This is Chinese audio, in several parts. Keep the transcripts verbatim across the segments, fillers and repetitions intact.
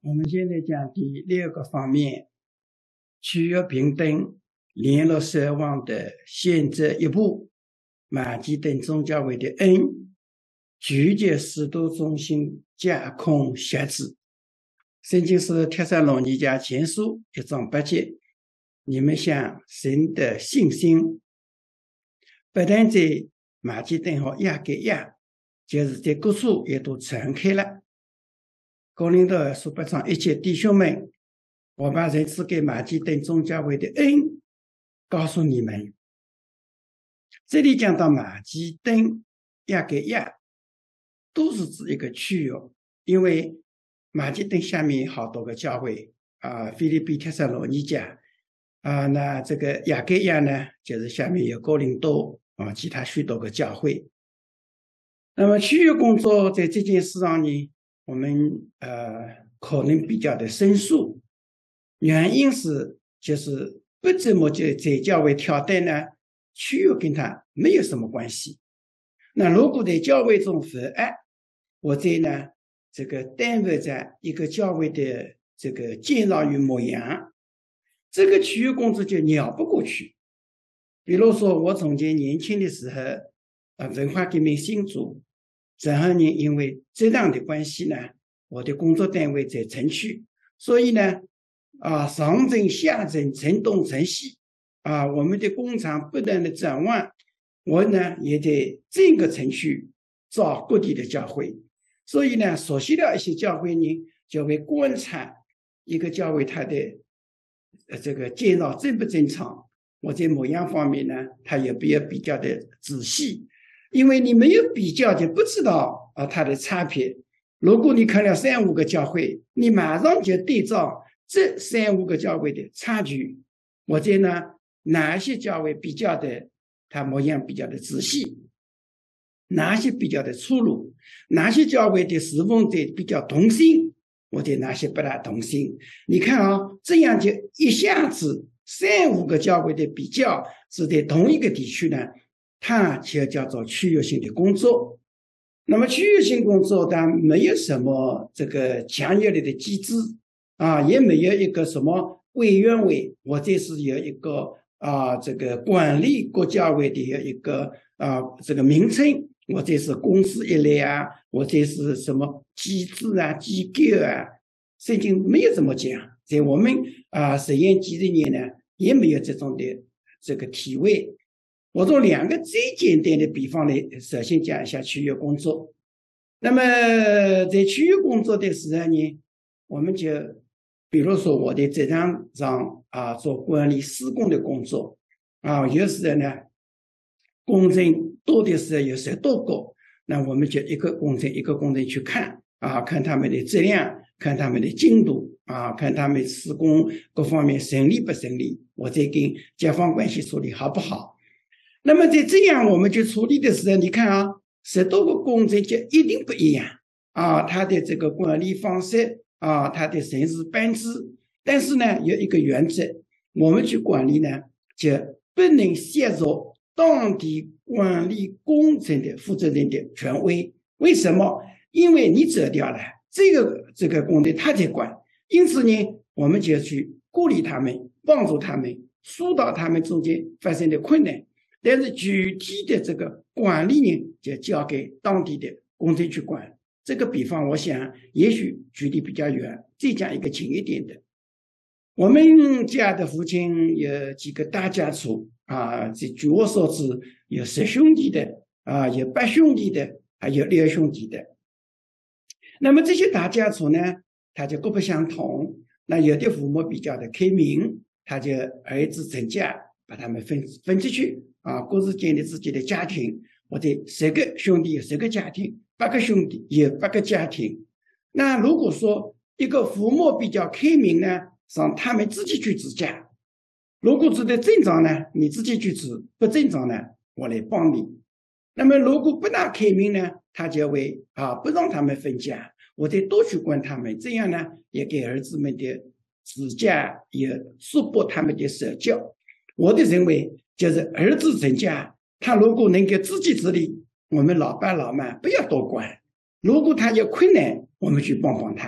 我们现在讲第六个方面，区域平等联络守望的宪则一部，马基顿总教会的恩，聚集使徒中心架空辖制。圣经是帖撒罗尼迦前书一章八节，你们向神的信心，不但在马基顿和亚该亚，就是在各处也都传开了。哥林多书八章一节，弟兄们，我把神赐给马基顿总教会的恩告诉你们。这里讲到马基顿、亚该亚，都是指一个区域，因为马基顿下面好多个教会啊，腓立比、帖撒罗尼迦啊，那这个亚该亚呢，就是下面有哥林多啊，其他许多个教会。那么区域工作在这件事上呢，我们呃可能比较的生疏，原因是就是不怎么就在教会挑担呢，区域跟他没有什么关系。那如果在教会中合案，或者呢这个担负着一个教会的这个建造与牧养，这个区域工作就绕不过去。比如说我从前年轻的时候啊，文化革命新竹，然后呢因为这样的关系呢，我的工作单位在城区，所以呢啊上城下城城东城西啊，我们的工厂不断的转换，我呢也在这个城区找各地的教会，所以呢熟悉了一些教会呢，就会观察一个教会它的呃这个建造正不正常，我在某样方面呢它也不要比较的仔细，因为你没有比较就不知道啊它的差别。如果你看了三五个教会，你马上就对照这三五个教会的差距，或者呢哪些教会比较的它模样比较的仔细，哪些比较的粗鲁，哪些教会的侍奉者比较同心，或者哪些不大同心。你看啊，这样就一下子三五个教会的比较是在同一个地区呢，它就叫做区域性的工作。那么区域性工作当然没有什么这个强有力的机制啊，也没有一个什么委员会，或者是有一个啊这个管理各教会的一个啊这个名称，或者是公司一类啊，或者是什么机制啊机构啊，圣经没有这么讲。在我们啊实验几十年呢，也没有这种的这个体会。我做两个最简单的比方呢，首先讲一下区域工作。那么在区域工作的时候呢，我们就比如说我在职场上啊做管理施工的工作啊，有时候呢工程多的时候有十多个，那我们就一个工程一个工程去看啊，看他们的质量，看他们的进度啊，看他们施工各方面顺利不顺利，或者跟甲方关系处理好不好。那么在这样我们去处理的时候，你看啊，十多个工程就一定不一样啊，他的这个管理方式啊，他的人事班子，但是呢有一个原则，我们去管理呢就不能削弱当地管理工程的负责人的权威。为什么？因为你走掉了，这个这个工程他在管，因此呢我们就去鼓励他们，帮助他们，疏导他们中间发生的困难。但是具体的这个管理呢，就交给当地的工程去管。这个比方，我想也许距离比较远，再讲一个近一点的。我们家的父亲有几个大家族啊，这据我所知，有十兄弟的啊，有八兄弟的，还有六兄弟的。那么这些大家族呢，他就各不相同。那有的父母比较的开明，他就儿子成家，把他们分分出去。啊，各自建立自己的家庭，或者十个兄弟有十个家庭，八个兄弟有八个家庭。那如果说一个父母比较开明呢，让他们自己去治家，如果治得正常呢，你自己去治；不正常呢，我来帮你。那么如果不大开明呢，他就会啊不让他们分家，或者多去管他们，这样呢也给儿子们的治家也束缚他们的社交。我的认为就是儿子成家，他如果能够自己治理，我们老爸老妈不要多管。如果他有困难，我们去帮帮他。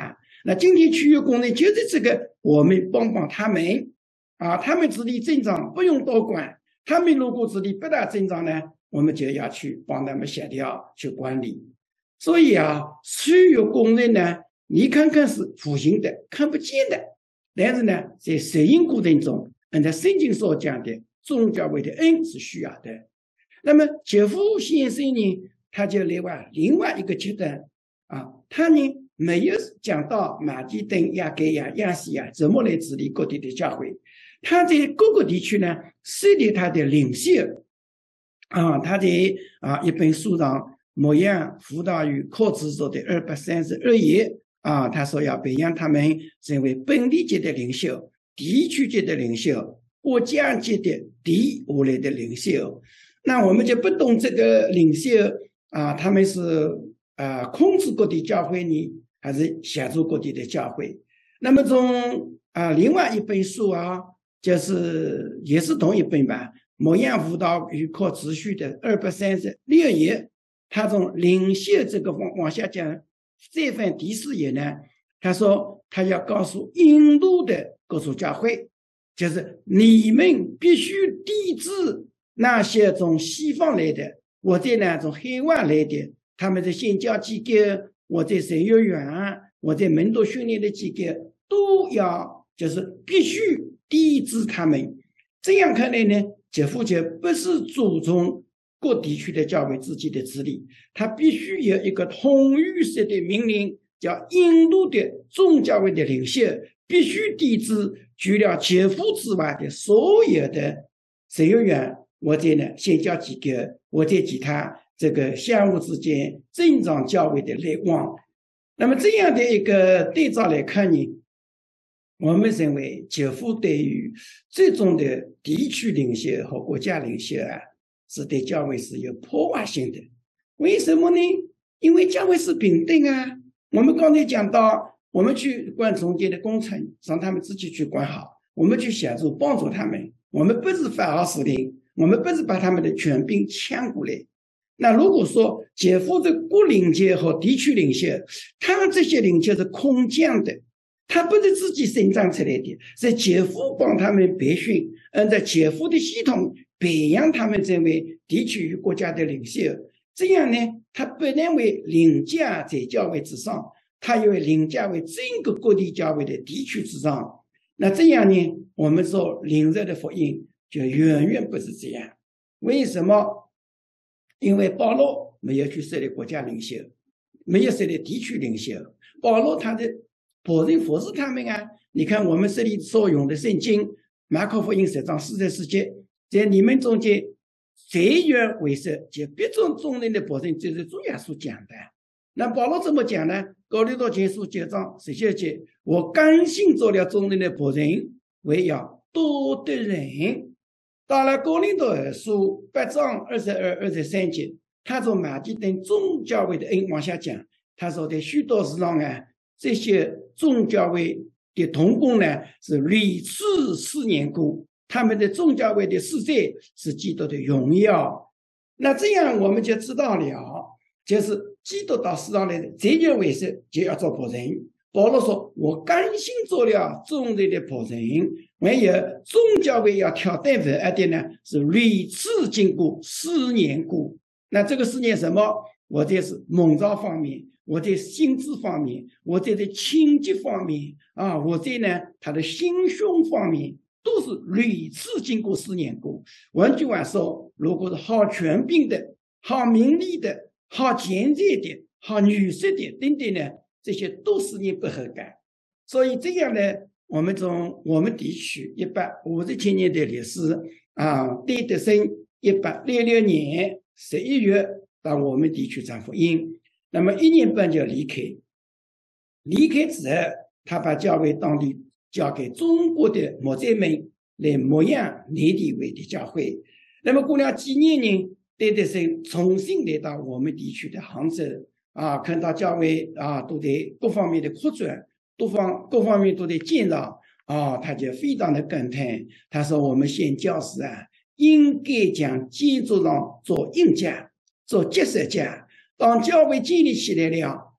那今天区域工人就是这个，我们帮帮他们啊，他们自力增长不用多管，他们如果自力不大增长呢，我们就要去帮他们协调去管理。所以啊，区域工人呢，你看看是无形的看不见的，但是呢在适应过程中，按照圣经所讲的宗教会的恩是需要的。那么杰夫先生呢，他就另外另外一个阶段啊，他呢没有讲到马其顿、亚该亚、亚细亚怎么来治理各地的教会，他在各个地区呢设立他的领袖啊，他在啊一本书上牧养辅导与课制作的二百三十二页啊，他说要培养他们成为本地级的领袖、地区级的领袖、国家级的第五类的领袖。那我们就不懂这个领袖啊，他们是啊控制各地教会呢，还是协助各地的教会？那么从啊另外一本书啊，就是也是同一本吧，牧养辅导与课秩序的二百三十六页。他从领袖这个往往下讲，这份第四页呢，他说他要告诉印度的各处教会，就是你们必须抵制那些从西方来的，或者呢从海外来的，他们的宣教机构，或者神学院，或者门徒训练的机构，都要就是必须抵制他们。这样看来呢，杰夫就不是注重各地区的教会自己的治理，他必须有一个统御式的命令，叫印度的众教会的领袖必须抵制除了杰夫之外的所有的神学院，或者呢宣教机构，或者其他这个相互之间正常教会的来往。那么这样的一个对照来看呢，我们认为杰夫对于这种的地区领袖和国家领袖啊，是对教会是有破坏性的。为什么呢？因为教会是平等啊。我们刚才讲到，我们去管中间的工程，让他们自己去管好，我们去协助帮助他们，我们不是发号施令，我们不是把他们的权柄抢过来。那如果说杰夫的国领袖和地区领袖，他们这些领袖是空降的，他不是自己生长出来的，是杰夫帮他们培训，按照杰夫的系统培养他们成为地区与国家的领袖。这样呢，他不能为凌驾在教会之上，他又凌驾为整个各地教会的地区之上。那这样呢，我们说领受的福音就远远不是这样。为什么？因为保罗没有去设立国家领袖，没有设立地区领袖，保罗他的仆人服侍他们啊。你看我们这里所用的圣经马可福音十章四十四节，在你们中间谁愿为首，就别种众人的仆人，就是主耶稣讲的。那保罗怎么讲呢？哥林多前书九章十九节，我甘心做了众人的仆人，为要多得人。到了哥林多后书八章二十二、二十三节，他从马其顿众教会的恩往下讲，他说在许多事上啊，这些众教会的同工呢是屡次试验过，他们的众教会的实在是基督的荣耀。那这样我们就知道了，就是基督到世上来的这件为首就要做仆人。保罗说我甘心做了众人的仆人，还有众教会要挑担负而的呢是屡次经过试验过。那这个试验什么？我这是蒙召方面，我在心智方面，我在这清洁方面啊，我在呢他的心胸方面都是屡次经过试验过。换句话说，如果是好权柄的、好名利的、好钱财的、好女色的等等呢，这些都是你不合格。所以这样呢，我们从我们地区一百五十七年的历史啊，戴德生一八六六年十一月到我们地区传福音，那么一年半就离开。离开之后，他把教会当地交给中国的牧者们来牧养内地为的教会。那么过了几年呢，戴德生重新来到我们地区的杭州啊，看到教会啊都在各方面的扩展，各方各方面都在建造啊，他就非常的感叹。他说我们宣教士啊，应该将建筑上做硬架，做建设架。当教会建立起来了，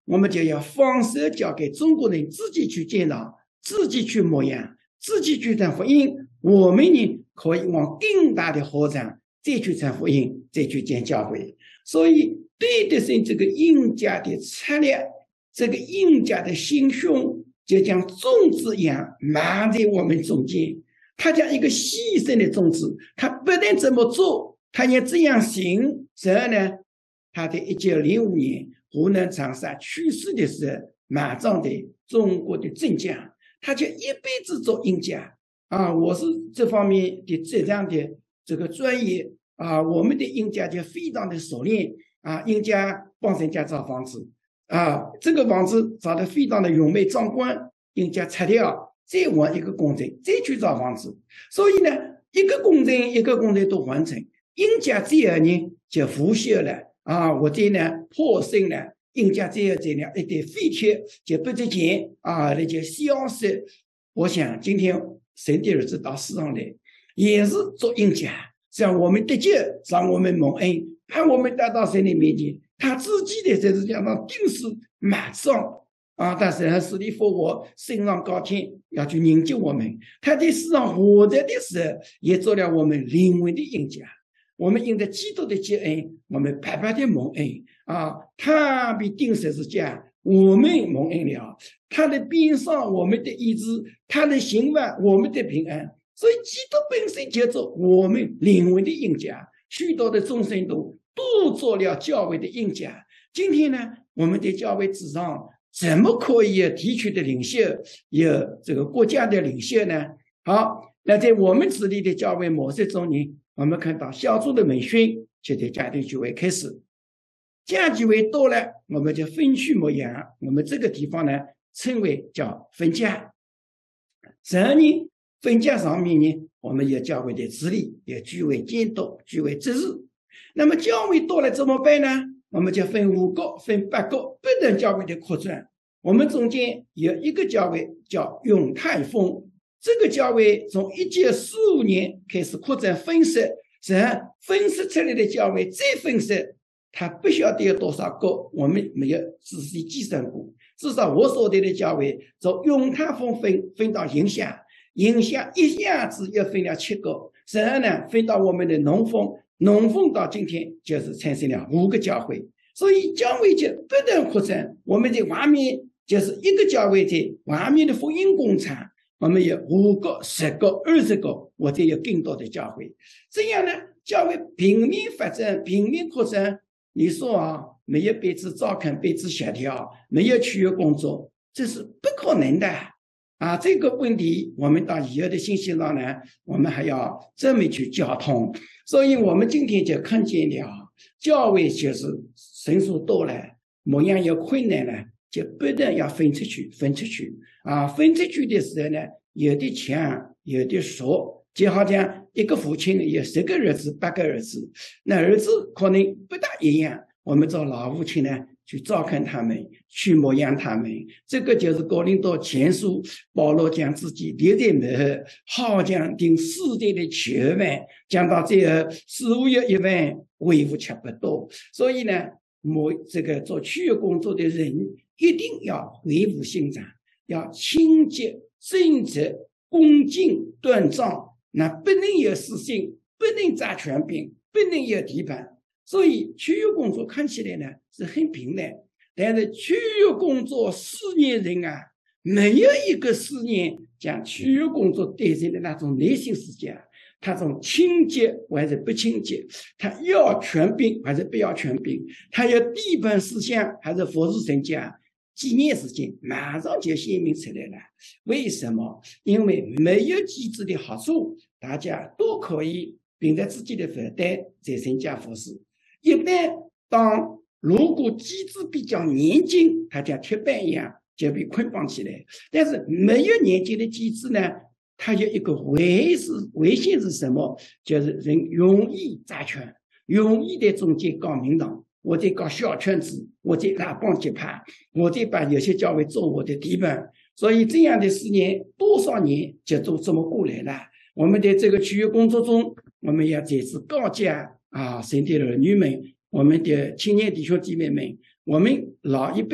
我们就要放手交给中国人自己去建造，自己去牧养，自己去传福音。我们呢可以往更大的发展，再去传福音，再去建教会。所以对得上这个应家的策略，这个应家的心胸，就像种子一样埋在我们中间。他像一个牺牲的种子，他不但这么做，他也这样行。然后呢，他在一九零五年湖南长沙去世的时候，埋葬在中国的镇江。他就一辈子做应家啊！我是这方面的这样的这个专业啊，我们的应家就非常的熟练啊。应家帮人家造房子啊，这个房子造得非常的荣美壮观，应家拆掉。再完一个工程，再去造房子，所以呢，一个工程一个工程都完成。应家最后呢就腐朽了啊，或者呢破损了。应家最后这样一点废铁就不值钱啊，那就消失。我想今天神的儿子到世上来，也是做应家，让我们得救，让我们蒙恩，把我们带到神的面前。他自己的在世界上定是马上。啊！但是死里复活，升上高天，要去营救我们。他在世上活着的时候，也做了我们灵魂的应家。我们因着基督的救恩，我们白白的蒙恩啊！他被钉十字架，我们蒙恩了。他的鞭伤，我们的医治；他的刑罚，我们的平安。所以，基督本身就做我们灵魂的应家。许多的众生都都做了教会的应家。今天呢，我们的教会之上。怎么可以有地区的领袖，有这个国家的领袖呢？好，那在我们治理的教会模式中呢，我们看到小组的门训就在家庭聚会开始，家聚会多了，我们就分区牧养。我们这个地方呢，称为叫分家。然后呢，分家上面呢，我们有教会的治理，有聚会监督、聚会指示。那么教会多了怎么办呢？我们就分五个、分八个不同教会的扩展。我们中间有一个教会叫永泰丰，这个教会从一九四五年开始扩展分社，然后分社出来的教会再分社，它不晓得有多少个，我们没有仔细计算过。至少我所在的教会从永泰丰分分到营下，营下一下子又分了七个，然后呢分到我们的农丰。农丰到今天就是产生了五个教会，所以教会就不断扩展。我们在外面就是一个教会，在外面的福音工厂，我们有五个、十个、二十个，或者有更多的教会。这样呢，教会平面发展、平面扩展。你说啊，没有彼此照看、彼此协调，没有区域工作，这是不可能的。啊，这个问题我们到以后的信息上呢，我们还要这么去交通。所以我们今天就看见了，教会就是人数多了，牧养有困难了，就不断要分出去，分出去啊！分出去的时候呢，有的强，有的弱，就好像一个父亲有十个儿子、八个儿子，那儿子可能不大一样。我们做老父亲呢，去照看他们，去牧养他们。这个就是哥林多前书保罗将自己留在幕后，好像定世界的九万，讲到最后似乎有一万，微乎却不多。所以呢，牧这个做区域工作的人一定要恢复信长，要清洁、正直、恭敬、端庄，那不能有私心，不能抓权柄，不能有地盘。所以区域工作看起来呢是很平淡，但是区域工作四年人啊，没有一个四年将区域工作对人的那种内心世界，他从清洁还是不清洁，他要权柄还是不要权柄，他要地盘思想还是服侍神家，几年时间马上就显明出来了。为什么？因为没有机制的好处，大家都可以凭着自己的负担在神家服侍。一旦当如果机制比较严谨，它像铁板一样就被捆绑起来。但是没有严谨的机制呢，它有一个危是危险是什么？就是人容易抓权，容易在中间搞名堂，我在搞小圈子，我在拉帮结派，我在把有些教会做我的地盘。所以这样的事年多少年就都这么过来了。我们在这个区域工作中，我们要再次告诫啊，神的儿女们，我们的青年弟兄姐妹们，我们老一辈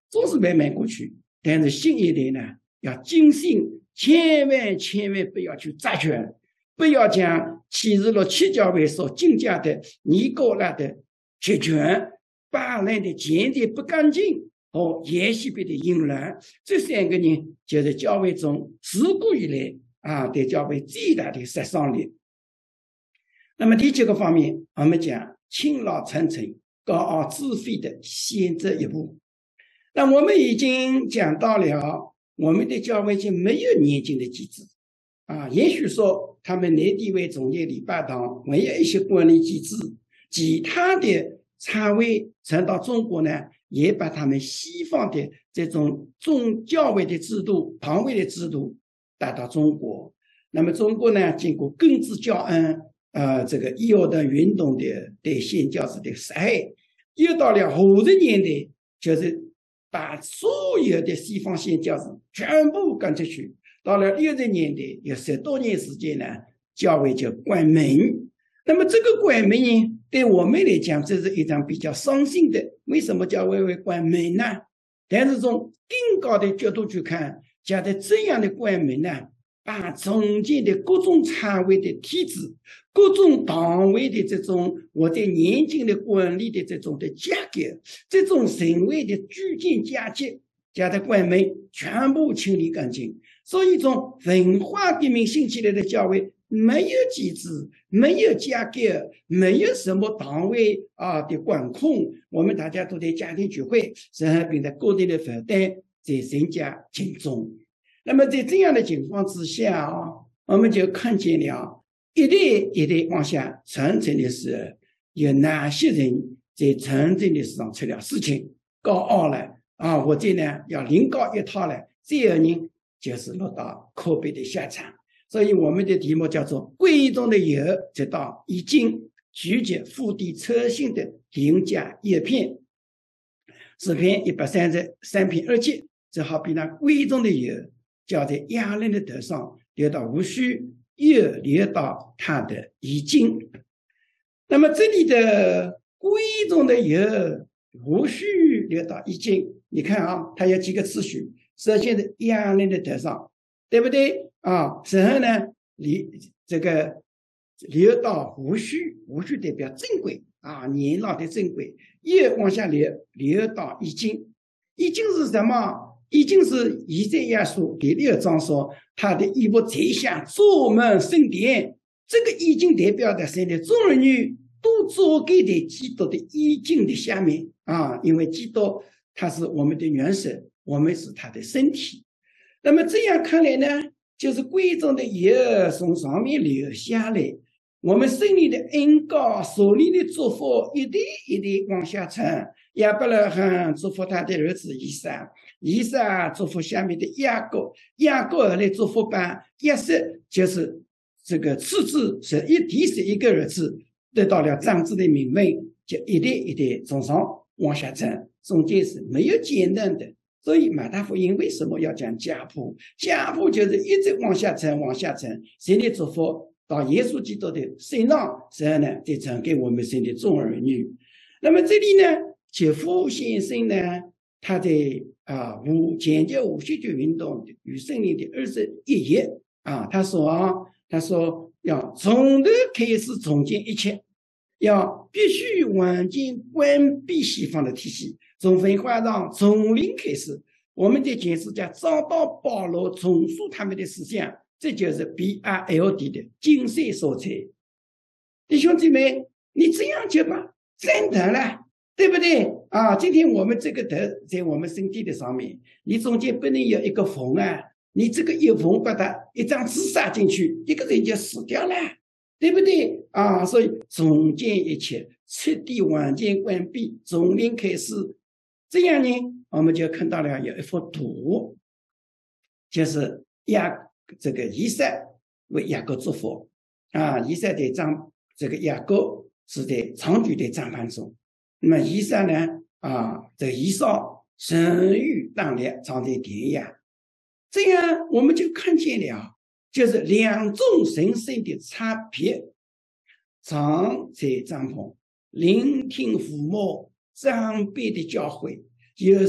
总是慢慢过去。但是新一代呢，要谨慎，千万千万不要去杂权，不要将启示录七教会所境界的尼古拉的绝权、巴兰的间谍不干净和耶洗别的淫乱，这三个人就是教会中自古以来啊对教会最大的杀伤力。那么第几个方面，我们讲勤劳诚诚、高傲自废的先这一步。那我们已经讲到了，我们的教会已经没有年金的机制啊。也许说他们内地为中介礼拜堂没有一些管理机制，其他的参会传到中国呢，也把他们西方的这种宗教会的制度、堂会的制度带到中国。那么中国呢，经过根治教恩，呃，这个义务的运动的对宣教士的杀害，又到了五十年代，就是把所有的西方宣教士全部赶出去。到了六十年代，有十多年时间呢，教会就关门。那么这个关门呢，对我们来讲，这是一场比较伤心的。为什么教会会关门呢？但是从更高的角度去看，假的这样的关门呢，把中间的各种参会的体制、各种党委的这种或者年轻的管理的这种的价格、这种人为的居间加阶，加的关门全部清理干净。所以从文化革命兴起来的教会，没有机制，没有价格，没有什么党委啊的管控，我们大家都在家庭聚会，然后并在个人的负担在增加轻重。那么在这样的情况之下啊，我们就看见了一代一代往下传承的时候，有哪些人在传承的史上出了事情，高傲了啊，或者呢要另搞一套了，这样人就是落到可悲的下场。所以我们的题目叫做贵重的油直到已经拒绝腹地车薪的凌驾叶片。诗篇一百三十三篇二节，只好比那贵重的油浇在亚伦的头上，流到无须，又流到他的衣襟。那么这里的贵重的油无须流到衣襟，你看啊，它有几个次序。首先是亚伦的头上，对不对啊？然后呢，流这个流到胡须，胡须代表珍贵啊，年老的珍贵，又往下流，流到衣襟。衣襟是什么？衣襟是以赛亚书第六章说，他的衣服垂下坐满圣殿。这个衣襟代表的神的众儿女都坐给在基督的衣襟的下面啊，因为基督他是我们的元首，我们是他的身体。那么这样看来呢，就是贵重的油从上面流下来，我们圣灵的恩膏、属灵的祝福一点一点往下传。亚伯拉罕祝福他的儿子以撒，以撒祝福下面的雅各，雅各来祝福把约瑟，就是这个次子是一第十一个儿子得到了长子的名分，就一点一点从上往下传，中间是没有间断的。所以马太福音为什么要讲家谱？家谱就是一直往下传，往下传，神的祝福到耶稣基督的身上，然后呢再传给我们神的众儿女。那么这里呢，杰夫先生呢，他在啊无简洁无序的运动与圣灵的二十一页啊，他说啊，他说要从头开始重建一切，要必须完全关闭西方的体系。从文化上从零开始，我们在全世界找到保罗重塑他们的思想，这就是 B R L D 的精髓所在。弟兄姊妹，你这样就把赞同了，对不对啊？今天我们这个头在我们身体的上面，你中间不能有一个缝啊，你这个一缝把它一张纸撒进去，一个人就死掉了，对不对啊？所以重建一切，彻底完全关闭，从零开始。这样呢，我们就看到了有一幅图，就是亚这个以撒为雅各祝福啊，以撒在帐这个雅各是在长居的帐篷中，那么以撒呢啊，这个以扫生育当列藏在田野，这样我们就看见了，就是两种神圣的差别，藏在帐篷，聆听父母长辈的教诲，有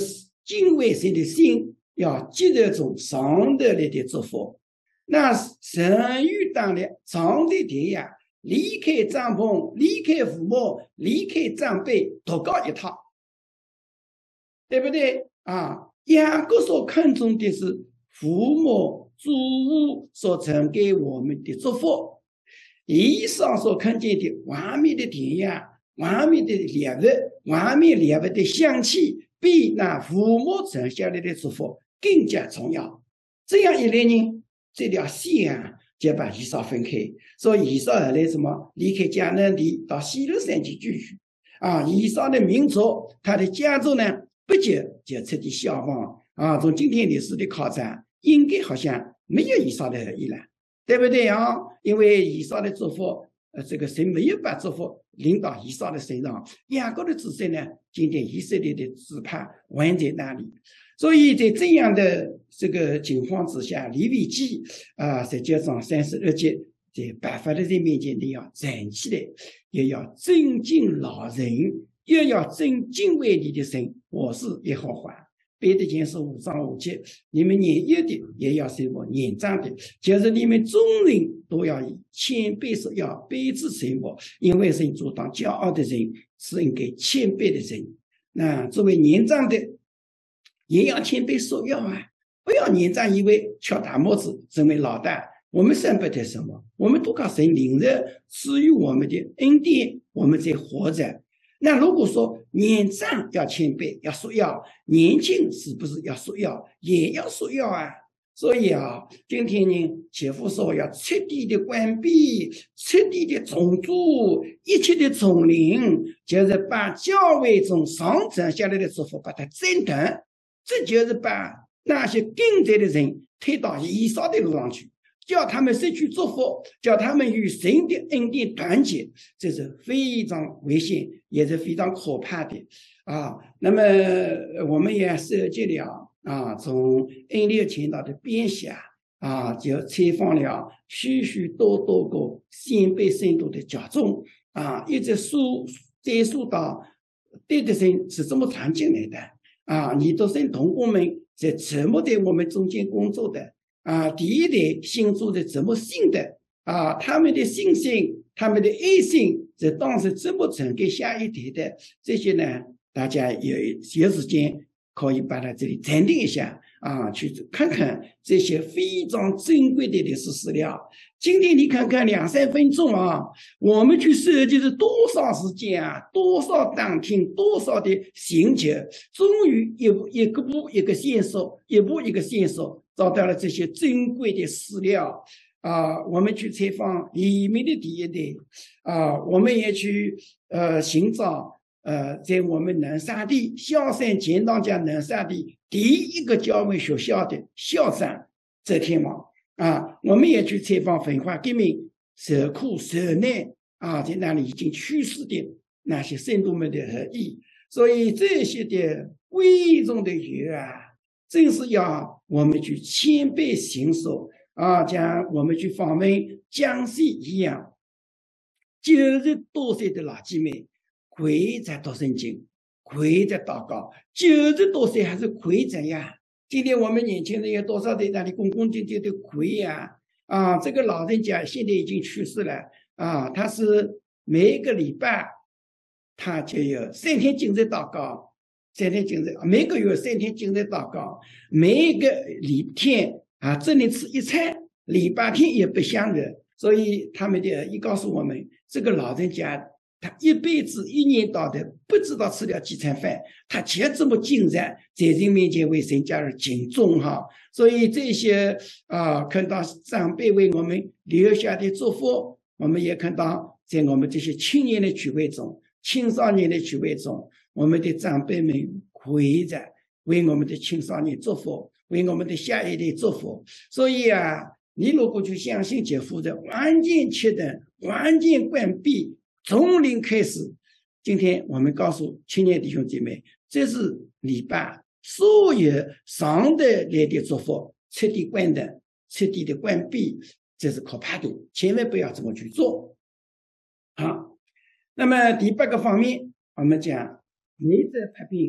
敬畏神的心要积热从上头来的祝福。那神与当了上的天呀，离开帐篷，离开父母，离开长辈，独高一套，对不对啊？雅各所看重的是父母祖父所曾给我们的祝福，以上所看见的完美的田呀，完美的猎物，完美猎物的香气，比那父母传下来的祝福更加重要。这样一来呢，这条线啊就把以扫分开。所以以扫后来什么离开迦南地到西路山去居住啊。以扫的民族，他的家族呢，不久就彻底消亡啊。从今天历史的考察，应该好像没有以扫的后裔了，对不对啊？因为以扫的祝福，呃，这个神没有把祝福临到以扫的身上。雅各的子孙呢，今天以色列的支派还在那里。所以在这样的这个情况之下，利未记啊十九章三十二节，在百法的人面前，你要站起来，也要尊敬老人，又要尊敬畏你的神，我是耶和华。彼得前书五章五节，你们年幼的也要随我年长的，就是你们众人都要以谦卑受要卑职神我，因为神阻挡骄傲的人，是应该谦卑的人。那作为年长的，也要谦卑受要啊！不要年长以为敲大拇指成为老大。我们算不得什么，我们都靠神领着赐予我们的恩典，我们在活着。那如果说年长要谦卑，要受要，年轻是不是要受要？也要受要啊！所以啊，今天呢，前夫说要彻底的关闭，彻底的重组一切的统领，就是把教会中上传下来的祝福把它斩断。这就是把那些跟着的人推到以扫的路上去，叫他们失去祝福，叫他们与神的恩典断绝，这是非常危险，也是非常可怕的啊。那么我们也涉及了啊，从恩利前导的编写啊，就采访了许许多多个先辈深度的教众啊，一直溯追溯到对的神是怎么传进来的。啊，尼德森同工们在怎么在我们中间工作的啊？第一代信主的怎么信的啊？他们的信心，他们的爱心，在当时怎么传给下一代的？这些呢，大家有有时间可以把它这里暂停一下啊，去看看这些非常珍贵的历史资料。今天你看看两三分钟啊，我们去设计是多少时间啊，多少当听，多少的寻求，终于一步一个步一个线索，一步一个线索找到了这些珍贵的资料啊。我们去采访里面的第一代啊，我们也去呃寻找呃在我们南沙地萧山钱塘江南沙地第一个教会学校的校长周天王。啊，我们也去采访文化革命受苦受难啊，在那里已经去世的那些圣徒们的后裔。所以这些的贵重的语啊，正是要我们去谦卑行守啊，像我们去访问江西一样，九十多岁的老姐妹跪在读圣经，跪在祷告，九十多岁还是跪着呀。今天我们年轻人有多少在那里恭恭敬敬的跪呀？啊，这个老人家现在已经去世了啊，他是每一个礼拜他就有三天精神祷告，三天精神，每个月三天精神祷告，每一个礼天啊只能吃一餐，礼拜天也不相认。所以他们的一告诉我们，这个老人家他一辈子一年到头不知道吃了几餐饭，他就这么精然在人面前为神家人敬重哈。所以这些啊、呃，看到长辈为我们留下的祝福，我们也看到在我们这些青年的聚会中、青少年的聚会中，我们的长辈们跪着为我们的青少年祝福，为我们的下一代祝福。所以啊，你如果去相信结夫的完全切断、完全关闭。从零开始，今天我们告诉青年弟兄姐妹，这是你把所有上头来的祝福彻底关的、彻底的关闭，这是可怕的，千万不要这么去做。好，那么第八个方面，我们讲内在批评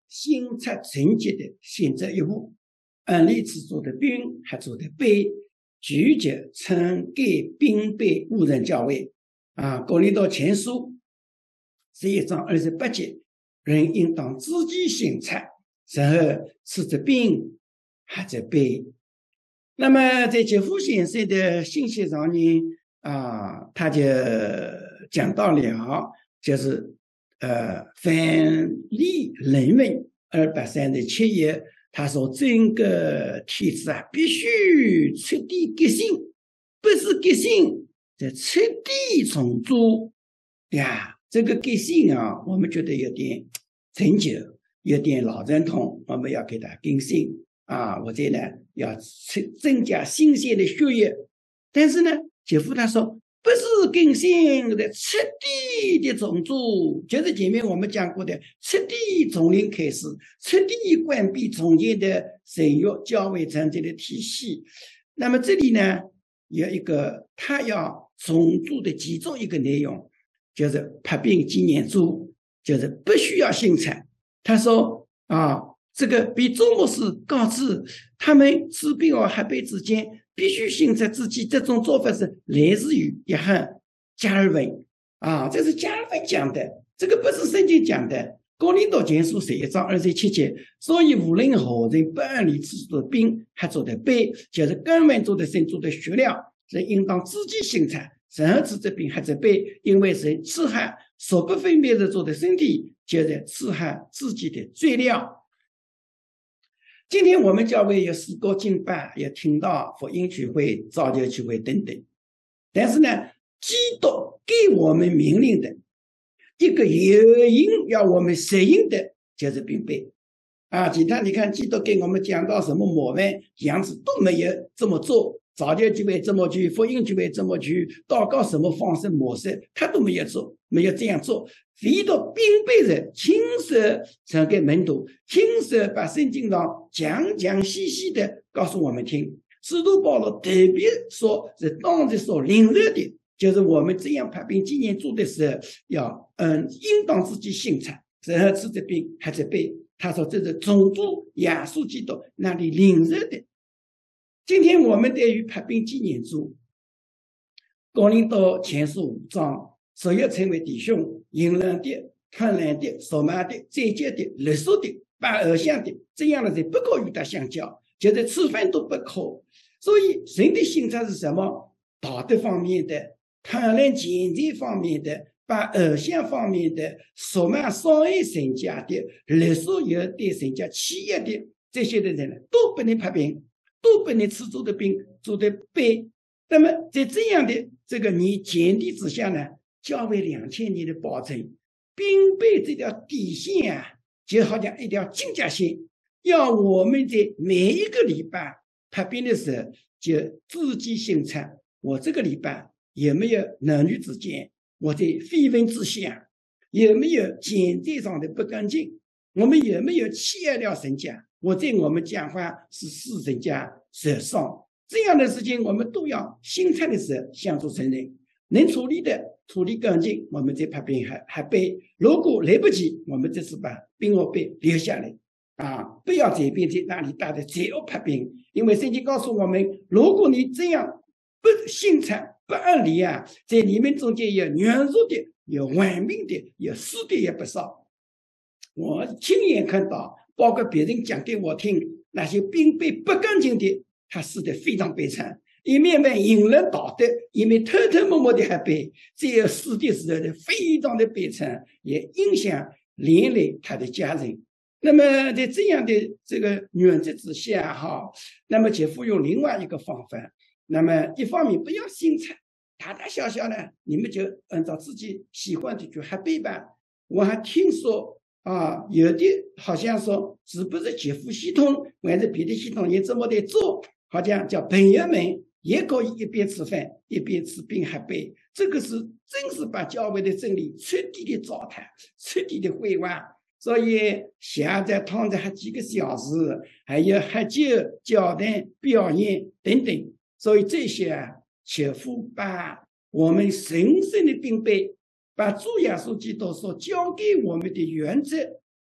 献出纯洁的献这一步，恩里吃做的饼还做的杯，拒绝称给饼杯误人教诲啊。哥林多前书十一章二十八节，人应当自己献出，然后吃着饼还着杯。那么在杰夫先生的信息上呢啊，他就讲到了，就是呃，凡理人文二百三十七页，他说整个体制啊，必须彻底革新，不是革新，这彻底重组呀。这个革新啊，我们觉得有点陈旧，有点老人统，我们要给它更新啊，或者呢，要增加新鲜的血液。但是呢，杰夫他说，不是更新的，彻底的重组，就是前面我们讲过的，彻底从零开始，彻底关闭从前的神学教会成绩的体系。那么这里呢，有一个他要重组的其中一个内容，就是拍饼纪念主，就是不需要新产。他说啊，这个比周牧师告知他们吃饼和喝杯之间必须信着自己，这种做法是来自于约翰加尔文啊，这是加尔文讲的，这个不是圣经讲的。哥林多前书十一章二十七节，所以无论何人不按理吃做的饼还做的杯，就是根本做的神做的血料，人应当自己sinh产，然后吃这饼还这杯，因为神吃害所不分别的做的身体，就是吃害自己的罪料。今天我们教会有诗歌敬拜，也听到福音聚会、早教聚会等等，但是呢，基督给我们命令的一个有因要我们适应的就是饼杯啊。其他你看，基督给我们讲到什么模范样子都没有这么做，早教聚会这么去，福音聚会这么去，祷告什么方式模式他都没有做，没有这样做。唯独饼杯人亲手传给门徒，亲手把圣经上讲讲细细的告诉我们听。使徒保罗特别说是当时所领略的，就是我们这样拍饼纪念主的时候，要嗯，应当自己sinh产，然后吃着饼还着杯。他说这是从主耶稣基督那里领略的。今天我们对于拍饼纪念主，哥林多前书五章，所有成为弟兄，淫乱的、贪婪的、扫码的、再借的、勒索的、拜偶像的，这样的人不可与他相交，就是吃饭都不可。所以人的心态是什么？道德方面的、贪婪钱财方面的、拜偶像方面的、扫码伤害神家的、勒索有对神家企业的，这些的人都不能拍饼，都不能吃主的饼、主的杯。那么在这样的这个你前提之下呢，教会两千年的保证，饼杯这条底线啊，就好像一条金甲线，要我们在每一个礼拜拍饼的时候就自己sinh产。我这个礼拜有没有男女之间，我在非分之想，有没有钱财上的不干净，我们有没有欺压了神家，我在我们讲话是使神家受伤，这样的事情我们都要sinh产的时候向主承认，能处理的处理干净，我们再拍饼还还杯。如果来不及，我们这次把饼和杯留下来啊，不要随便在那里大的罪恶拍饼。因为圣经告诉我们，如果你这样不sinh产不按理啊，在你们中间有软弱的，有顽命的，有死的也不少。我亲眼看到，包括别人讲给我听，那些饼杯不干净的，他死得非常悲惨，一面面淫乱道德，一面偷偷摸摸的还背，这样死的时候呢，非常的悲惨，也影响连累他的家人。那么在这样的这个原则之下哈，那么杰夫用另外一个方法，那么一方面不要sinh产，大大小小呢，你们就按照自己喜欢的去喝杯吧。我还听说啊，有的好像说是不是杰夫系统还是别的系统也这么的做，好像叫朋友们也可以一边吃饭一边吃饼喝杯，这个是真是把教会的真理彻底的糟蹋，彻底的毁坏。所以现在躺着还几个小时，还有喝酒、交谈、表演等等，所以这些啊，切夫把我们神圣的饼杯，把主耶稣基督所教给我们的原则，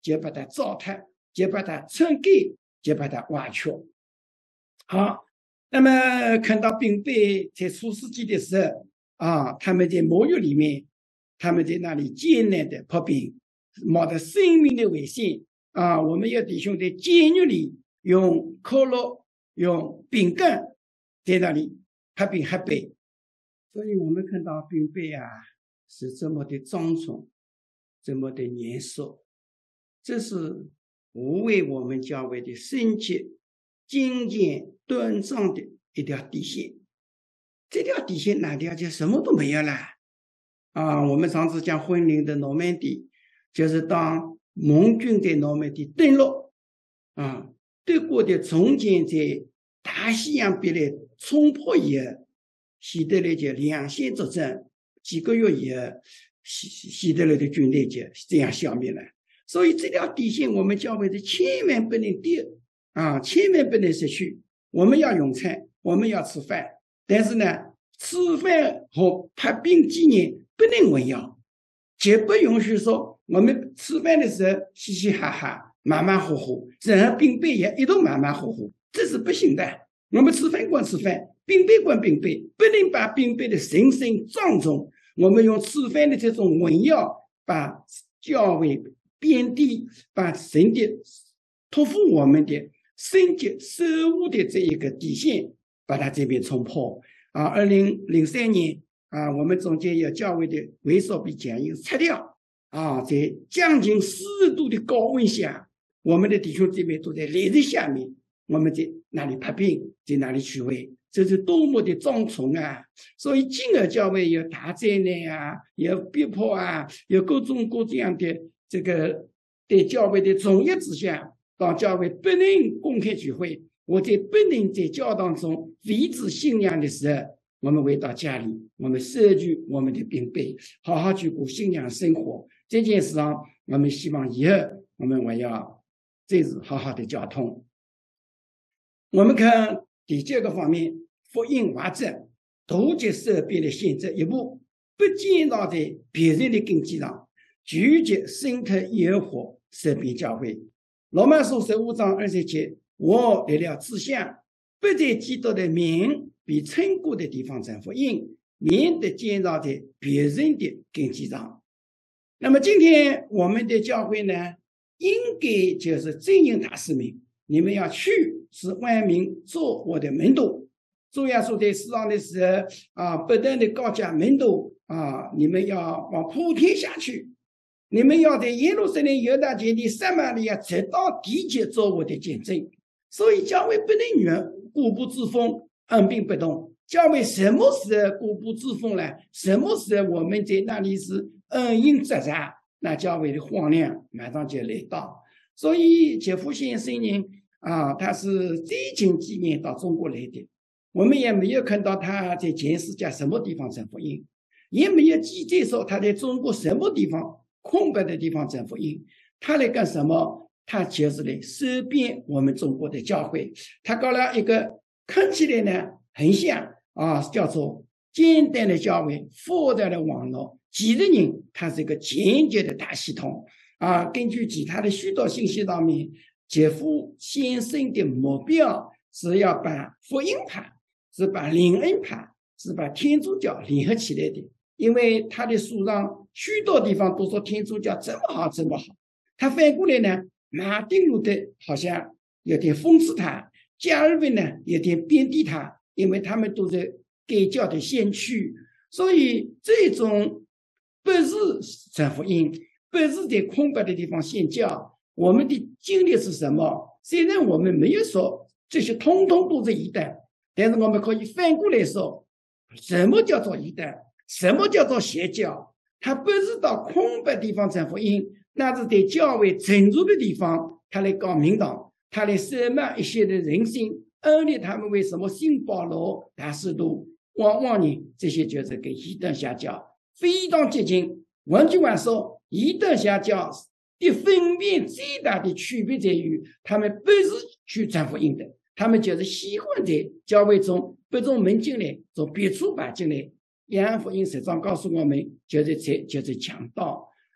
就把它糟蹋，就把它篡改，就把它挖缺。好，那么看到兵备在初世纪的时候啊，他们在魔域里面，他们在那里艰难的破冰，冒着生命的危险啊！我们有弟兄在监狱里用可乐、用饼干在那里喝冰喝杯，所以我们看到兵备啊是这么的庄重，这么的严肃，这是无为我们教会的圣洁、敬虔、端庄的一条底线。这条底线哪条就什么都没有了啊！我们上次讲婚礼的诺曼底，就是当盟军在诺曼底登陆啊，德国的重建在大西洋壁垒冲破以后，希特勒就两线作战，几个月以后，希希特勒的军队就这样消灭了。所以这条底线我们教会的千万不能丢啊，千万不能失去。我们要用餐，我们要吃饭，但是呢，吃饭和拍饼纪念不能混淆，绝不允许说我们吃饭的时候嘻嘻哈哈、马马虎虎，然后饼杯也一同马马虎虎，这是不行的。我们吃饭归吃饭，饼杯归饼杯，不能把饼杯的神圣庄重，我们用吃饭的这种混淆，把教会贬低，把神的托付我们的圣洁守护的这一个底线，把它这边冲破啊！二零零三年啊，我们中间有教会的为所必讲义拆掉啊，在将近四十度的高温下，我们的弟兄姊妹都在烈日下面，我们在那里拍饼，在那里聚会，这是多么的庄重啊！所以今日教会有大灾难啊，有逼迫啊，有各种各样的这个对教会的重压之下，当教会不能公开聚会，或者不能在教堂中维持信仰的时候，我们回到家里，我们摄取我们的饼杯，好好去过信仰生活。这件事上，我们希望以后我们还要这是好好的交通。我们看第九个方面，福音化者独接受别的限制一步，不建造在别人的根基上，拒绝渗透耶和华设备教会。罗马书十五章二十节，我来了志向，不在基督的名被称过的地方传福音，免得建造在别人的根基上。那么今天我们的教会呢，应该就是真言大使命，你们要去使万民做我的门徒。主耶稣在世上的时候啊，不断的告诫门徒啊，你们要往普天下去，你们要在耶路撒冷、犹大全地、撒玛利亚直到地极做我的见证。所以教会不能原固步自封、按兵不动。教会什么时候固步自封了？什么时候我们在那里是恩应责罚？那教会的荒凉马上就来到。所以杰夫先生呢啊，他是最近几年到中国来的，我们也没有看到他在全世界什么地方传福音，也没有记载说他在中国什么地方空白的地方传福音。他来干什么？他就是来收编我们中国的教会。他搞了一个看起来呢很像啊，叫做简单的教会、复杂的网络。几十人，它是一个简洁的大系统啊。根据其他的许多信息上面，杰夫先生的目标是要把福音派、是把灵恩派、是把天主教联合起来的。因为他的书上许多地方都说天主教这么好这么好，他反过来呢，马丁路德好像有点讽刺他，加尔文呢有点贬低他，因为他们都是改教的先驱。所以这种不是传福音，不是在空白的地方宣教。我们的经历是什么？虽然我们没有说这些通通都是异端，但是我们可以反过来说，什么叫做异端？什么叫做邪教？他不是到空白地方传福音，那是在教会正入的地方，他来搞名堂，他来收买一些的人心，安利他们为什么信保罗、大使徒，往往呢这些就是跟异端邪教非常接近。换句话说，异端邪教的分辨最大的区别在于，他们不是去传福音的，他们就是喜欢在教会中不从门进来，从别处爬进来。约翰福音十章告诉我们，就是这就是强盗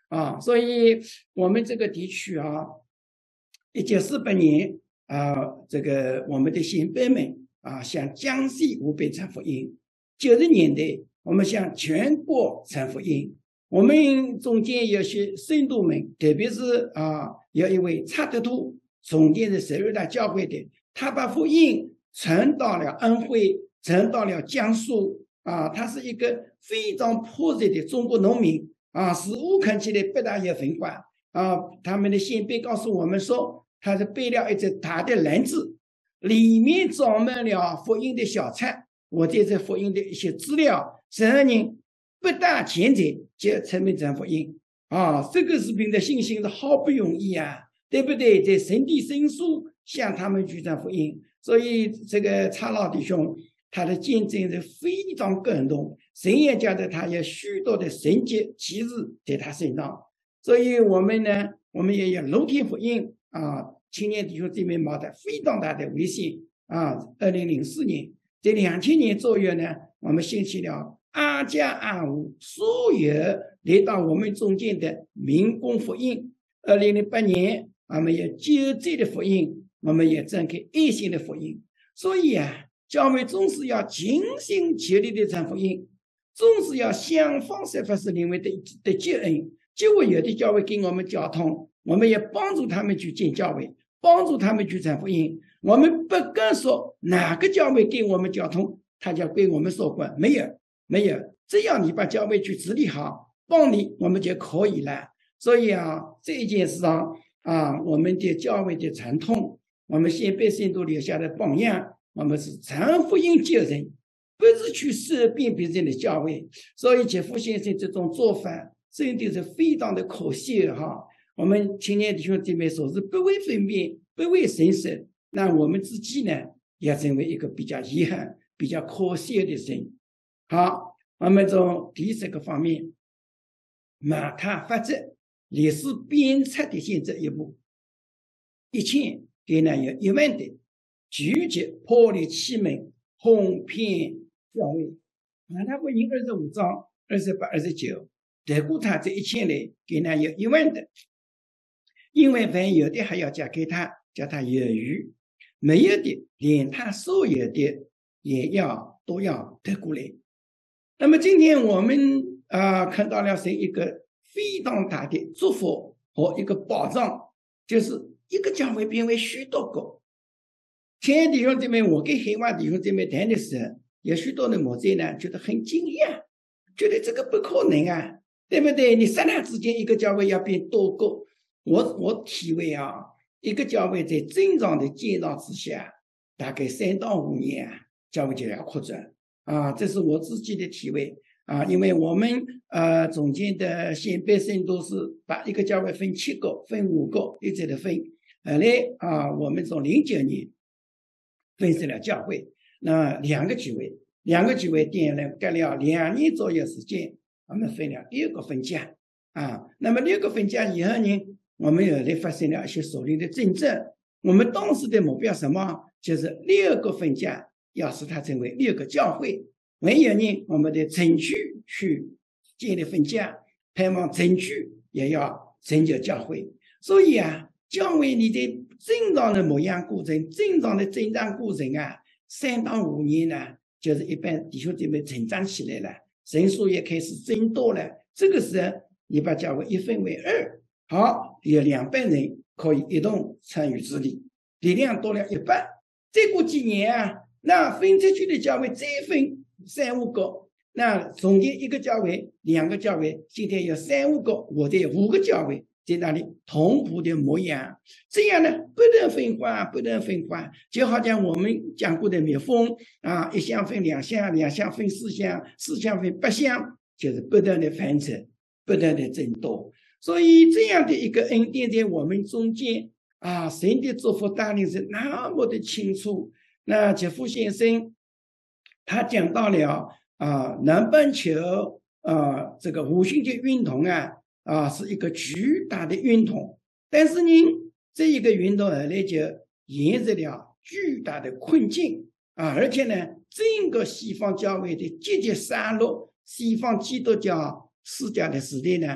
啊，所以我们这个地区啊，一九四八年啊，这个我们的先辈们啊，向江西湖北传福音；九十年代，我们向全国传福音。我们中间有些圣徒们，特别是啊，有一位查德图，重建是十二大教会的，他把福音传到了安徽，传到了江苏啊，他是一个非常朴实的中国农民啊，似乎看起来不大有文化啊。他们的先辈告诉我们说，他是背了一只大的篮子，里面装满了福音的小菜，或者是福音的一些资料，十二人不大钱财就成为传福音啊！这个视频的信心是好不容易啊，对不对？在神地申诉向他们去传福音，所以这个查老弟兄他的见证是非常感动，神也觉得他有许多的神迹奇事在他身上，所以我们呢，我们也有露天福音啊，青年弟兄姊妹冒着非常大的危险啊！二零零四年，在两千年左右呢，我们兴起了阿家阿户所有来到我们中间的民工福音。二零零八年，我们有救济的福音，我们也展开爱心的福音。所以啊，教会总是要尽心竭力的传福音，总是要想方设法是认为的的救恩。结果有的教会给我们交通，我们也帮助他们去建教会，帮助他们去传福音。我们不敢说哪个教会给我们交通，他就归我们所管，没有。没有，只要你把教会去治理好，帮你我们就可以了。所以啊，这一件事上啊，我们的教会的传统，我们先辈圣徒留下的榜样，我们是传福音救人，不是去收编别人的教会。所以杰夫先生这种做法真的是非常的可惜哈。我们青年弟兄姊妹说是不为分辨，不为神圣，那我们自己呢，也成为一个比较遗憾、比较可惜的人。好，我们从第十个方面，马太法则历史鞭策的先这一步，一千给呢有一万的聚集破裂器门，哄骗教会。马太福音二十五章二十八、二十九，得过他这一千来给呢有一万的，因为凡有的还要加给他，叫他有余；没有的，连他所有的也要都要得过来。那么今天我们啊、呃、看到了是一个非常大的祝福和一个保障，就是一个教会变为许多个。亲爱的弟兄姊妹，我跟海外弟兄姊妹谈的时候，有许多的牧者呢觉得很惊讶，觉得这个不可能啊，对不对？你刹那之间一个教会要变多个，我我体会啊，一个教会在正常的建造之下，大概三到五年啊，教会就要扩展。啊，这是我自己的体会啊，因为我们呃中间的先辈圣都是把一个教会分七个、分五个，一直的分。后来啊，我们从零九年分成了教会，那两个聚会，两个聚会点了隔了两年左右时间，我们分了六个分家啊。那么六个分家以后呢，我们后来发生了一些属灵的政策。我们当时的目标什么？就是六个分家。要使它成为六个教会，还有呢，我们的城区去建立分家，盼望城区也要成就教会。所以啊，教会你的正常的牧养过程、正常的增长过程啊，三到五年呢，就是一般弟兄姊妹成长起来了，人数也开始增多了。这个时候，你把教会一分为二，好，有两百人可以一同参与治理，力量多了一半。再过几年啊，那分出去的教会再分三五个，那中间一个教会、两个教会，今天有三五个或者五个教会在那里同步的模样，这样呢不能分化，不能分化，就好像我们讲过的蜜蜂啊，一箱分两箱，两箱分四箱，四箱分八箱，就是不断的繁殖，不断的增多。所以这样的一个恩典在我们中间啊，神的祝福带领是那么的清楚。那杰夫先生他讲到了啊，南半球啊这个五星级运动啊啊是一个巨大的运动，但是呢这一个运动后来就沿着了巨大的困境啊，而且呢整个西方教会的节节散落，西方基督教世家的时代呢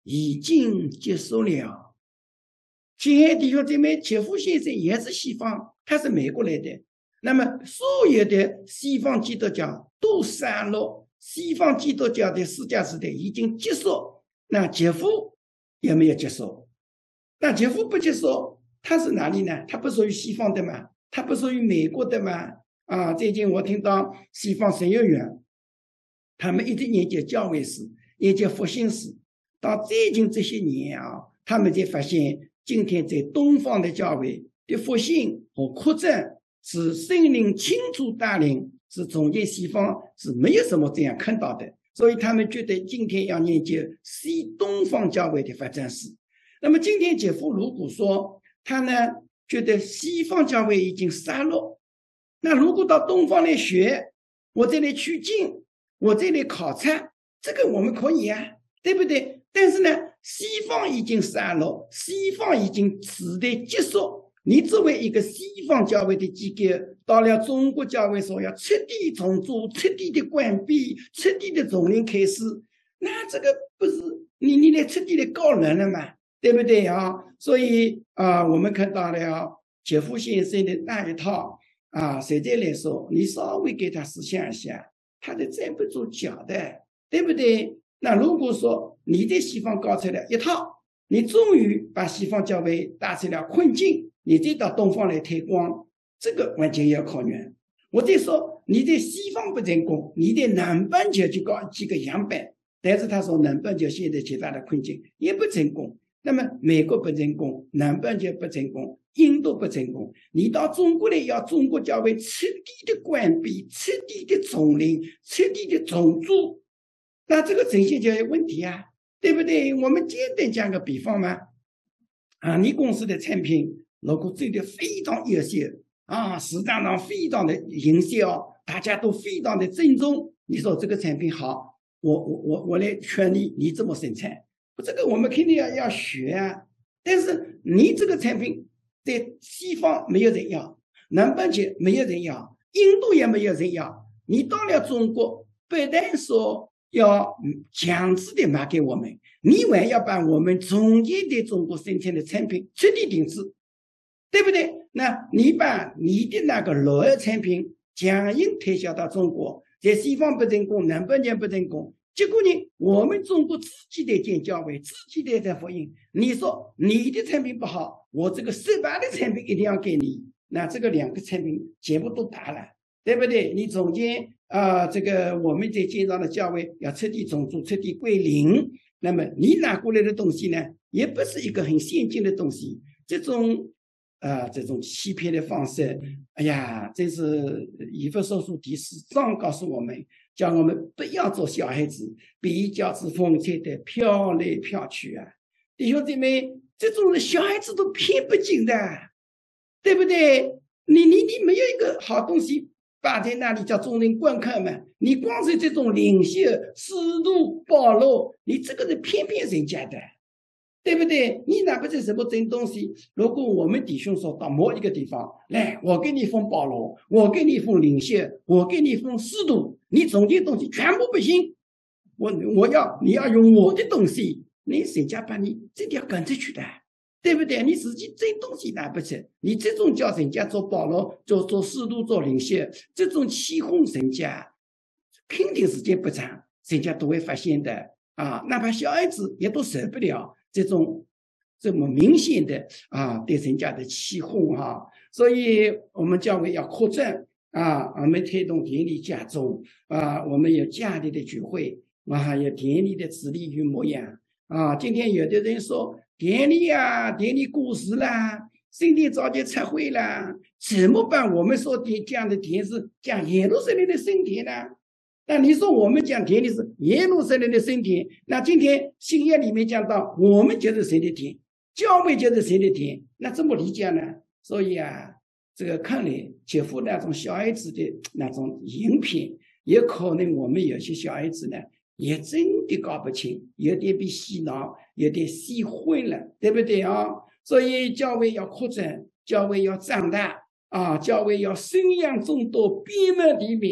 已经结束了。亲爱的弟兄姊妹，杰夫先生也是西方，他是美国来的。那么所有的西方基督教都散落，西方基督教的世界时代已经结束，那杰夫也没有结束。那杰夫不结束，他是哪里呢？他不属于西方的吗？他不属于美国的吗？啊，最近我听到西方神学院，他们一直研究教会史，研究复兴史，到最近这些年啊，他们才发现，今天在东方的教会的复兴和扩展是圣灵清楚带领，是从前西方是没有什么这样看到的，所以他们觉得今天要研究西东方教会的发展史。那么今天杰夫如果说他呢觉得西方教会已经散落，那如果到东方来学，我这里取经，我这里考察，这个我们可以啊，对不对？但是呢，西方已经散落，西方已经时代结束，你作为一个西方教会的机构，到了中国教会说要彻底重组、彻底的关闭、彻底的从零开始，那这个不是你你来彻底的告人了吗？对不对啊？所以啊、呃，我们看到了杰夫先生的那一套啊，实在来说，你稍微给他思想一下，他都站不住脚的，对不对？那如果说你在西方搞出来一套，你终于把西方教会带出了困境，你再到东方来推广，这个完全要考验。我再说你在西方不成功，你在南半球就搞几个样板，但是他说南半球现在极大的困境也不成功。那么美国不成功，南半球不成功，印度不成功，你到中国来要中国教会彻底的关闭，彻底的从零，彻底的重组，那这个呈现就有问题啊，对不对？我们简单讲个比方嘛，啊，你公司的产品如果做得非常优秀啊，市场上非常的营销，大家都非常的尊重，你说这个产品好，我我我我来劝你，你怎么生产？这个我们肯定要要学啊，但是你这个产品在西方没有人要，南半球没有人要，印度也没有人要，你到了中国，不但说要强制的卖给我们，你还要把我们中间的中国生产的产品彻底停止，对不对？那你把你的那个老二产品强硬推销到中国，在西方不成功，南半球不成功，结果呢，我们中国自己在建教会，自己在在福音。你说你的产品不好，我这个失败的产品一定要给你，那这个两个产品全部都打了，对不对？你中间啊、呃，这个我们在建造的教会要彻底重组、彻底归零，那么你拿过来的东西呢，也不是一个很先进的东西，这种。啊，这种欺骗的方式，哎呀，这是以弗所书第四章告诉我们，叫我们不要做小孩子，比较之风吹得飘来飘去啊！弟兄姊妹，这种人小孩子都骗不进的，对不对？你你你没有一个好东西摆在那里叫众人观看嘛？你光是这种领袖、使徒、保罗，你这个是骗骗人家的。对不对？你哪怕是什么真东西，如果我们弟兄说到某一个地方来，我给你封保罗，我给你封领袖，我给你封使徒，你中间东西全部不行，我我要你要用我的东西，你谁家把你这条跟着去的，对不对？你自己真东西拿不出，你这种叫人家做保罗、做做使徒、做领袖，这种欺哄人家，肯定时间不长，人家都会发现的啊！哪怕小孩子也都受不了。这种这么明显的啊，对人家的欺哄哈、啊，所以我们教会要扩展啊，我们推动田里家中啊，我们有家里的聚会啊，有田里的子弟与牧养啊。今天有的人说田里啊，田里过时啦，圣殿早就拆毁啦，怎么办？我们说的这样的田是讲耶路撒冷的圣殿呢？那你说我们讲田里是耶路撒冷的圣田，那今天新约里面讲到我们就是谁的田，教会就是谁的田，那怎么理解呢？所以啊，这个看来杰夫那种小孩子的那种影片，也可能我们有些小孩子呢也真的搞不清，有点被洗脑，有点洗混了，对不对啊？所以教会要扩展，教会要长大啊，教会要生养众多，遍满地面。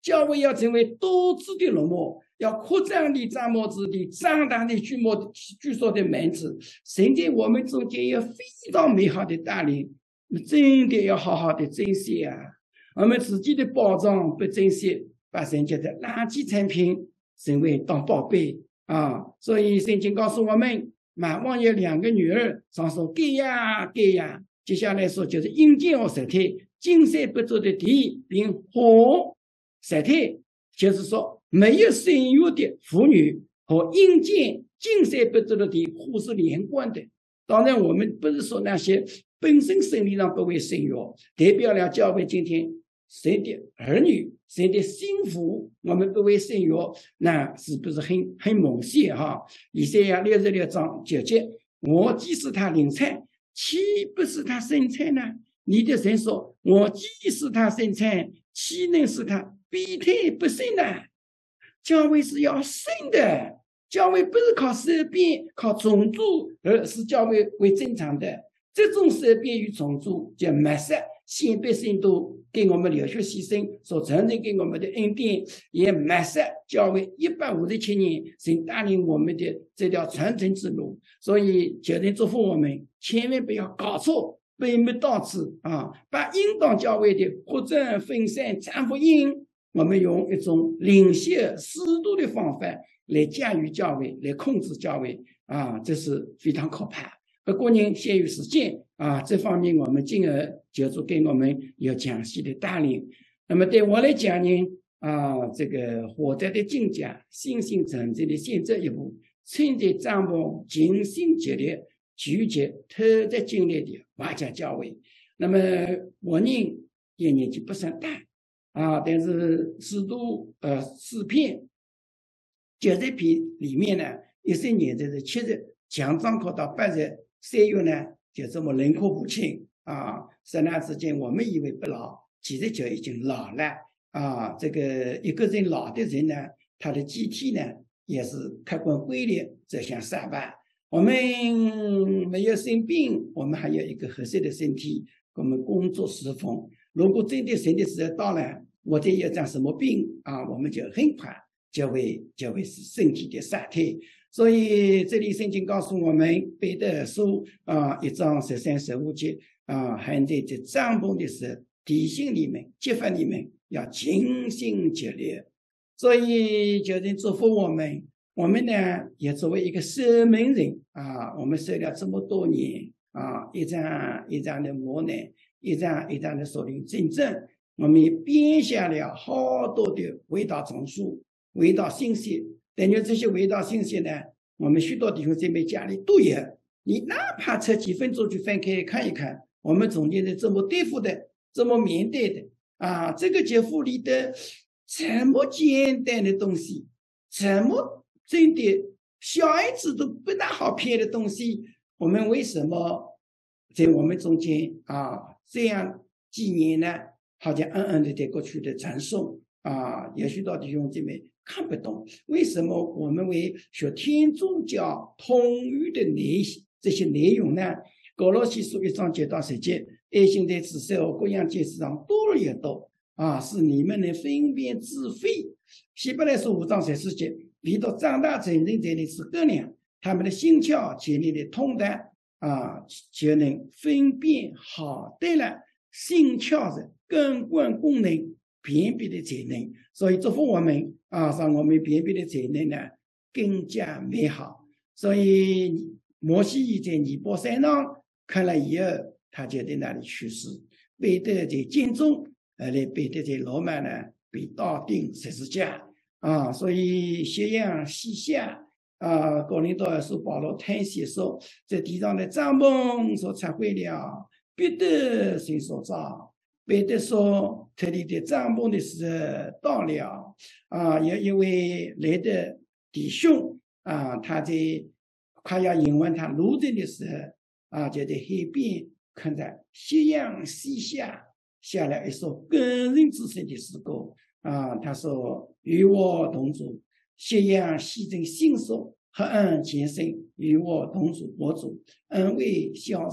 教会要成为多子的龙膜，要扩张的张摩子的长大的巨摩巨硕的门子。神在我们中间有非常美好的带领，真的要好好的珍惜啊！我们自己的宝藏不珍惜，把人家的垃圾产品成为当宝贝啊！所以圣经告诉我们，马王有两个女儿，上说给呀给呀，接下来说就是阴间和舌苔，金山不足的地并火舌苔，就是说没有生育的妇女和阴间金山不足的地互是连贯的。当然我们不是说那些本身生理上不会生育，代表了教会今天谁的儿女谁的幸福我们不会生育，那是不是很很猛烈哈？以赛亚六十六章九节，我既是他领产，岂不是他生产呢？你的神说，我既是他生产，岂能是他必胎不生呢？教会是要生的，教会不是靠设变靠种族，而是教会为正常的。这种设变与种族叫抹杀先辈圣徒给我们流血牺牲所承认给我们的恩典，也抹杀教会一百五十七年神带领我们的这条传承之路。所以求神祝福我们，千万不要搞错，本末倒置啊！把应当教会的扩展分散传福音，我们用一种领袖适度的方法来驾驭教会，来控制教会啊，这是非常可怕。不过人限于时间啊，这方面我们进而求主给我们有详细的带领。那么对我来讲呢，啊，这个获得的境界、信心成长的先这一步，趁着帐篷尽心竭力聚集特别精力的瓦家教会。那么我呢也年纪不算大啊，但是四度呃四篇九十篇里面呢，一三年的是七十，强壮考到八十。三月呢，就这么轮廓不清啊！刹那之间，我们以为不老，其实就已经老了啊！这个一个人老的人呢，他的机体呢，也是客观规律走向衰败。我们没有生病，我们还有一个合适的身体，我们工作侍奉。如果真的神的时候到了，或者有长什么病啊，我们就很快就会就会是身体的衰退。所以这里圣经告诉我们，彼得书啊一章十三十五节啊，还在这帐篷的时候提醒你们、激发你们要尽心竭力。所以求神祝福我们，我们呢也作为一个守门人啊，我们守了这么多年啊，一张一张的磨难，一张一张的属灵见证，我们也编下了好多的伟大丛书、伟大信息。但愿这些伟大信息呢，我们许多弟兄姐妹家里都有，你哪怕抽几分钟去翻开看一看，我们中间的这么对付的，这么面对的啊，这个节目里的这么简单的东西，这么真的小孩子都不大好骗的东西，我们为什么在我们中间啊这样几年呢，好像暗暗的在过去的传送啊，有许多弟兄姐妹看不懂，为什么我们为学天主教统一的内这些内容呢？哥罗西书一章九到十节，爱心的指示和各样解释上多了也多啊，是你们能分辨是非。希伯来书五章十四节，唯独长大成人在的是各量，他们的心窍建立的通达啊，就能分辨好对了，心窍是根本功能辨别的才能。所以祝福我们啊，让我们辨别的才能呢更加美好。所以摩西在尼泊山上看了以后，他就在那里去世。彼得在监中，后来彼得在罗马呢被刀钉十字架啊。所以夕阳西下啊，哥林多后书保罗叹息说，在地上的帐篷所拆毁了，必得谁所造？彼得说，特地的帐篷的时候到了啊。有一位来的弟兄啊，他在快要迎完他路程的时候啊，就在海边看到夕阳西下，下了一首感人之声的诗歌啊。他说，与我同住，夕阳西正星宿，黑暗前生，与我同住，我主恩惠相视，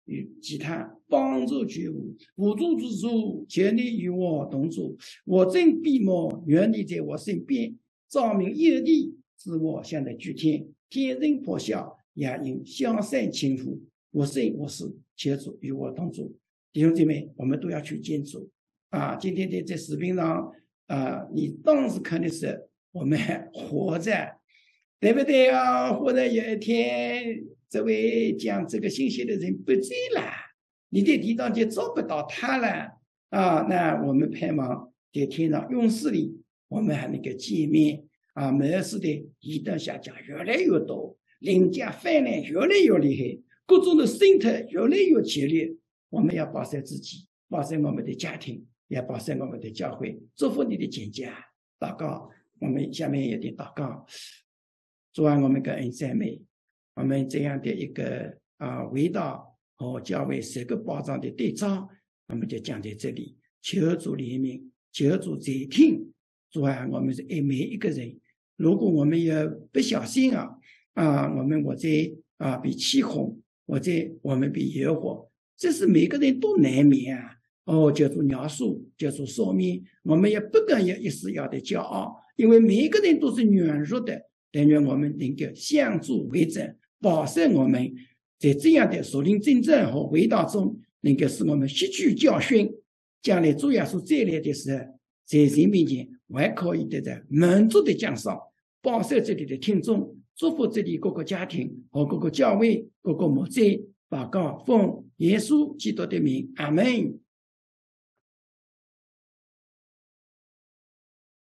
与其他帮助觉悟，无助之处，求你与我同住。我正闭目，愿你在我身边，照明夜地，使我向着居天。天人破晓，也应相善亲附。我生我死，求主与我同住。弟兄姐妹，我们都要去见主啊！今天在这视频上啊，你当时看的是我们活着，对不对啊？或者有一天，这位讲这个信息的人不在了，你在地上就找不到他了啊！那我们盼望在天上永世里，我们还能够见面啊！末世的异端下降越来越多，灵界泛滥越来越厉害，各种的生态越来越激烈。我们要保守自己，保守我们的家庭，也保守我们的教会。祝福你的全家。祷告，我们下面有点祷告。主啊，我们感恩赞美，我们这样的一个啊伟大和教会十个保障的对照，我们就讲在这里。求主怜悯，求主垂听。主啊，我们是爱每一个人。如果我们有不小心啊啊，我们或者啊被起哄，或者我们被诱惑。这是每个人都难免啊！哦，叫做饶恕，叫做赦免。我们也不敢有一丝要的骄傲，因为每个人都是软弱的。但愿我们能够相助为真，保守我们在这样的属灵征战和伟大中，能够使我们吸取教训。将来主耶稣再来的时候，在人面前还可以得到满足的奖赏。保守这里的听众，祝福这里各个家庭和各个教会、各个牧者。祷告奉耶稣基督的名，阿门。